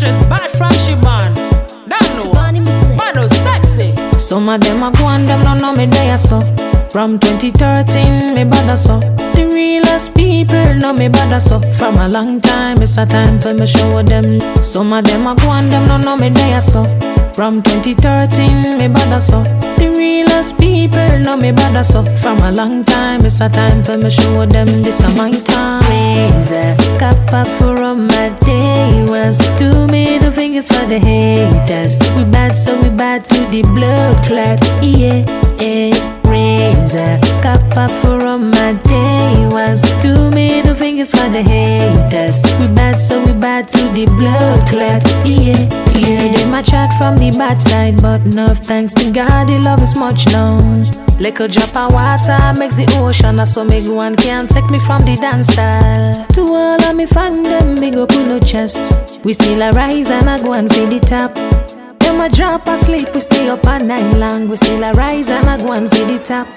Actress bad from she born. Don't know. Bad or sexy. Some of them a go and them don't know me there so. From 2013 me bother so. The realest people know me bother so. From a long time it's a time for me show them. Some of them a go and them don't know me there so. From 2013 me bother so. The realest people know me bother so. From a long time it's a time for me show them. This a my time. Razor, cup up for my day was. Two middle fingers for the haters. We bad so we bad to the blood clot. Yeah, yeah. Razor, cup up for my day was. Two middle fingers for the haters. We bad so we bad to the blood clot. Yeah, yeah. They my chat from the bad side, but enough thanks to God, the love is much known. Little drop of water makes the ocean, so me go and can't take me from the dance style. To all of me fan them, me go pull no chest. We still a rise and I go and feed the top. Them a drop asleep, we stay up all night long. We still a rise and I go and feed the top.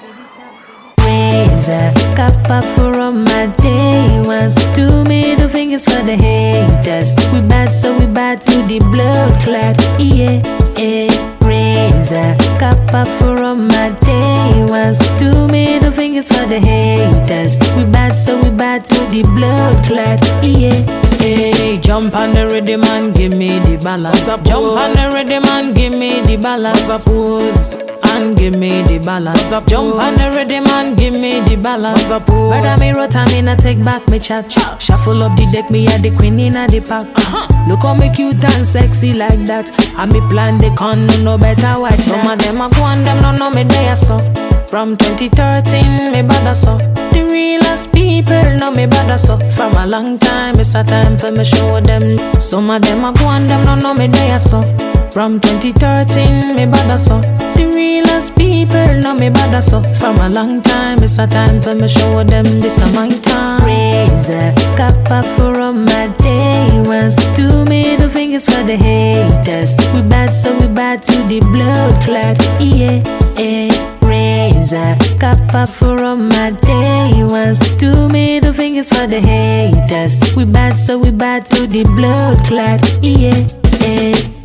Razor, cup up for my day was. Two middle fingers for the haters. We bad so we bad to the blood clot. Yeah, yeah. Razor, cup up for my day was. Two middle fingers for the haters. We bad so we bad to the blood clot. Yeah, yeah. Jump on the rhythm and give me the balance. Jump on the rhythm and give me the balance. Pose and give me the balance. Jump on the rhythm and give me the balance. Whether me rotamina take back me chat. Shuffle up the deck, me at the queen in the pack. Look how me cute and sexy like that. And me plan the con, no better watch. Some of them a go and them don't know me there so. From 2013 me bother so. The realest people know me bother so. From a long time it's a time for me show them. Some of them a go and them don't know me there so. From 2013 me bother so. The realest people know me bother so. From a long time it's a time for me show them. This a my time. Razor, cup up for my day was. Two middle fingers for the haters. We bad so we bad to the blood clot. Yeah, yeah. Razor, cup up for my day was. Two middle fingers for the haters. We bad so we bad to the blood clot. Yeah, yeah.